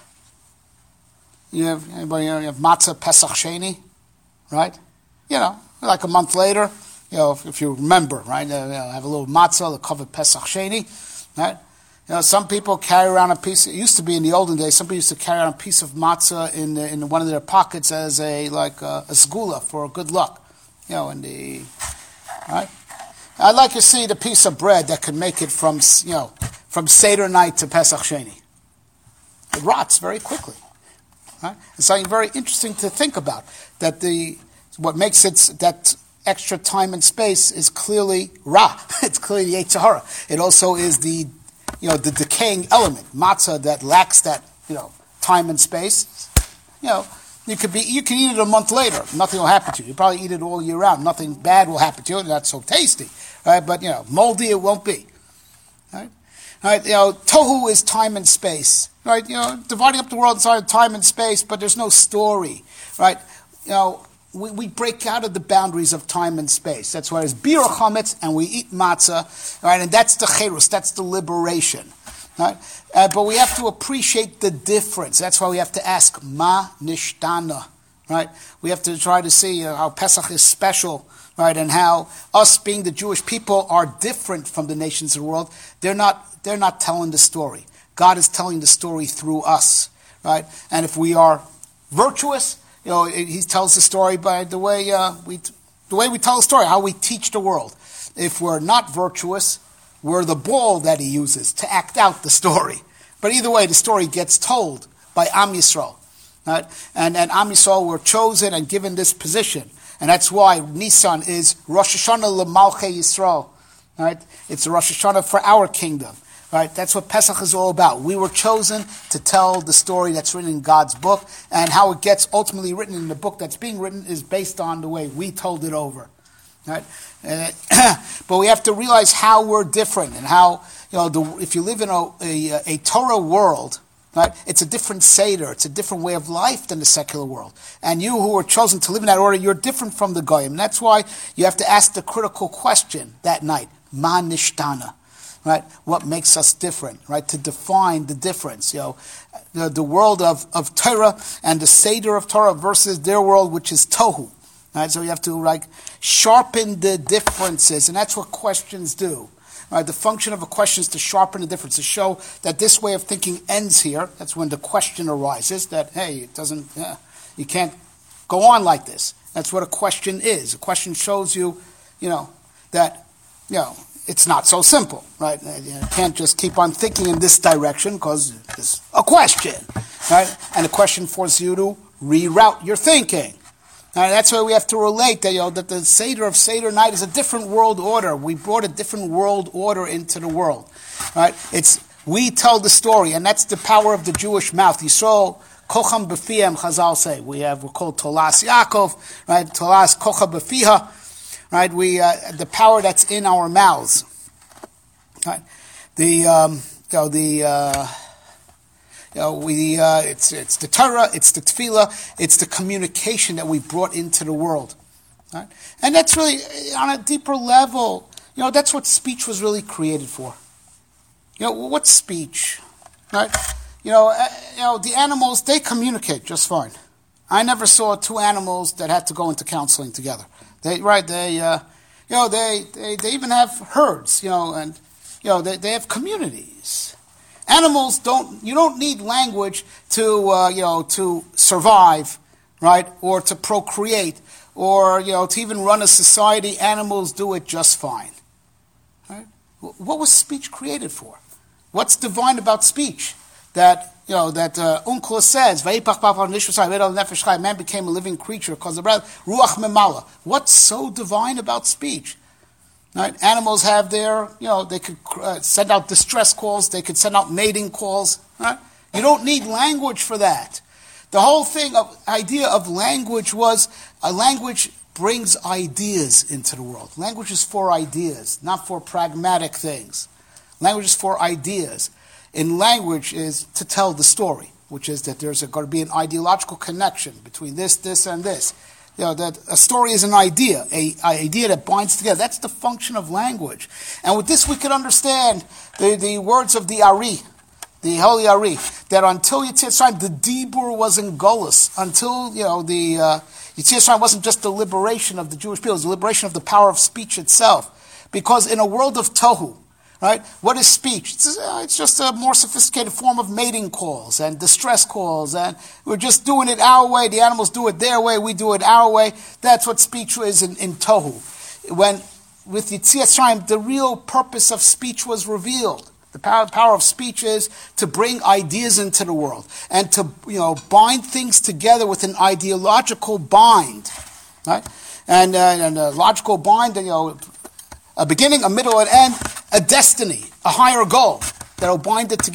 S1: You have anybody? You have matzah Pesach Sheni, right? You know, like a month later, you know, if, if you remember, right? Uh, you know, have a little matzah, the covered Pesach Sheni, right? You know, some people carry around a piece. It used to be in the olden days. Some people used to carry around a piece of matzah in the, in one of their pockets as a like a, a segula for good luck. You know, in the right. I'd like to see the piece of bread that could make it from you know from Seder night to Pesach Sheni. It rots very quickly. Right? It's something very interesting to think about. That the what makes it that extra time and space is clearly ra. It's clearly the Yetzer Hara. It also is the You know, the decaying element, matzah that lacks that, you know, time and space. You know, you could be you can eat it a month later. Nothing will happen to you. You probably eat it all year round. Nothing bad will happen to you. It's not so tasty, right? But you know, moldy it won't be. Right? Right? You know, tohu is time and space. Right? You know, dividing up the world inside time and space, but there's no story. Right? You know, we, we break out of the boundaries of time and space. That's why there's bir chametz and we eat matzah. Right? And that's the cherus. That's the liberation. Right? Uh, but we have to appreciate the difference. That's why we have to ask, ma nishtana, right? We have to try to see uh, how Pesach is special, right? And how us being the Jewish people are different from the nations of the world. They're not, they're not telling the story. God is telling the story through us, right? And if we are virtuous, you know, he tells the story by the way uh, we, the way we tell the story, how we teach the world. If we're not virtuous, we're the ball that he uses to act out the story. But either way, the story gets told by Am Yisrael. Right? And, and Am Yisrael were chosen and given this position. And that's why Nisan is Rosh Hashanah l'Malchei Yisrael. Right? It's a Rosh Hashanah for our kingdom. Right? That's what Pesach is all about. We were chosen to tell the story that's written in God's book. And how it gets ultimately written in the book that's being written is based on the way we told it over. Right? Uh, but we have to realize how we're different and how, you know, the, if you live in a, a, a Torah world, right, it's a different Seder, it's a different way of life than the secular world. And you who are chosen to live in that order, you're different from the Goyim. And that's why you have to ask the critical question that night, ma nishtana, right? What makes us different, right? To define the difference, you know, the, the world of, of Torah and the Seder of Torah versus their world, which is Tohu. Right, so you have to like sharpen the differences, and that's what questions do. Right, the function of a question is to sharpen the difference, to show that this way of thinking ends here. That's when the question arises. That hey, it doesn't, yeah, you can't go on like this. That's what a question is. A question shows you, you know, that you know it's not so simple. Right, you can't just keep on thinking in this direction because it's a question. Right, and a question forces you to reroute your thinking. Now, that's why we have to relate that, you know, that the Seder of Seder night is a different world order. We brought a different world order into the world. Right? It's we tell the story, and that's the power of the Jewish mouth. Yisrael kocham b'fiyam, Chazal say. We have we're called Tolas Yaakov, right? Tolas kocha b'fiha, right? We uh, the power that's in our mouths. Right? The um, you know the. Uh, You know, we, uh, it's, it's the Torah, it's the Tefillah, it's the communication that we brought into the world. Right? And that's really, on a deeper level, you know, that's what speech was really created for. You know, what's speech? Right? You know, uh, you know, the animals, they communicate just fine. I never saw two animals that had to go into counseling together. They, right, they, uh, you know, they, they, they even have herds, you know, and, you know, they, they have communities. Animals don't, you don't need language to, uh, you know, to survive, right? Or to procreate, or, you know, to even run a society. Animals do it just fine. Right? What was speech created for? What's divine about speech? That, you know, that uh, Unkla says, man became a living creature because of Ruach Memala. What's so divine about speech? Right? Animals have their, you know, they could uh, send out distress calls, they could send out mating calls. Right? You don't need language for that. The whole thing of idea of language was a language brings ideas into the world. Language is for ideas, not for pragmatic things. Language is for ideas. In language is to tell the story, which is that there's going to be an ideological connection between this, this, and this. You know, that a story is an idea, a, a idea that binds together. That's the function of language. And with this we can understand the, the words of the Ari, the Holy Ari, that until Yetzias Mitzrayim, the Dibur was in Golus. Until, you know, the uh, Yetzias Mitzrayim wasn't just the liberation of the Jewish people, it was the liberation of the power of speech itself. Because in a world of Tohu, right, what is speech? It's, uh, it's just a more sophisticated form of mating calls and distress calls, and we're just doing it our way. The animals do it their way, we do it our way. That's what speech is in, in Tohu. When, with Yetzias Mitzrayim, the real purpose of speech was revealed. The power, power of speech is to bring ideas into the world and to, you know, bind things together with an ideological bind, right? And, uh, and a logical bind, you know, a beginning, a middle, an end, a destiny, a higher goal that will bind it together.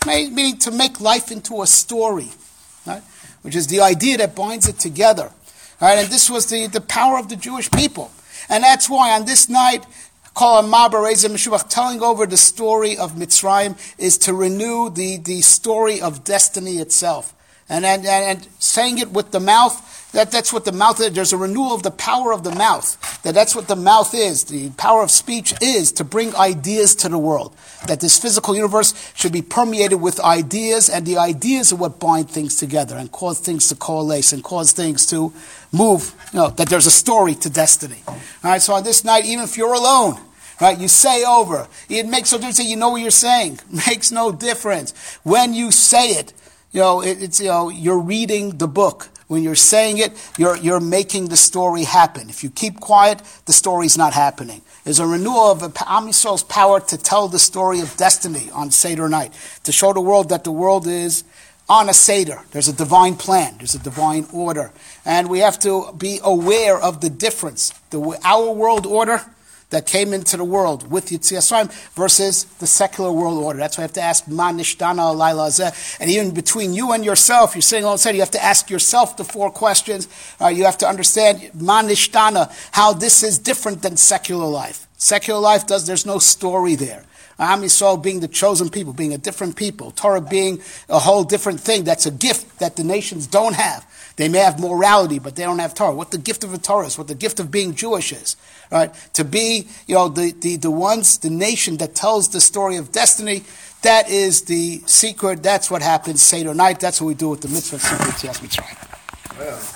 S1: meaning to make life into a story, right? Which is the idea that binds it together. Right? And this was the, the power of the Jewish people. And that's why on this night, called Ma'aber Reizeh Meshubach, telling over the story of Mitzrayim is to renew the, the story of destiny itself. And, and, and saying it with the mouth, that, that's what the mouth is. There's a renewal of the power of the mouth. That that's what the mouth is. The power of speech is to bring ideas to the world. That this physical universe should be permeated with ideas, and the ideas are what bind things together and cause things to coalesce and cause things to move. You know, that there's a story to destiny. All right, so on this night, even if you're alone, right, you say over. It makes no difference that you know what you're saying. It makes no difference. When you say it, you know, it, it's, you know, you're reading the book. When you're saying it, you're, you're making the story happen. If you keep quiet, the story's not happening. There's a renewal of Am Yisrael's power to tell the story of destiny on Seder night, to show the world that the world is on a Seder. There's a divine plan. There's a divine order. And we have to be aware of the difference. The, our world order that came into the world with Yetzias Mitzrayim versus the secular world order. That's why you have to ask, Ma nishtana alayla hazeh. And even between you and yourself, you're sitting on the side, you have to ask yourself the four questions. Uh, you have to understand, Ma nishtana, how this is different than secular life. Secular life does, there's no story there. Am Yisrael being the chosen people, being a different people. Torah being a whole different thing. That's a gift that the nations don't have. They may have morality, but they don't have Torah. What the gift of a Torah is, what the gift of being Jewish is. Right? To be, you know, the, the, the ones, the nation that tells the story of destiny, that is the secret. That's what happens Seder night. That's what we do with the mitzvah of Yetzias Mitzrayim.
S3: Yeah.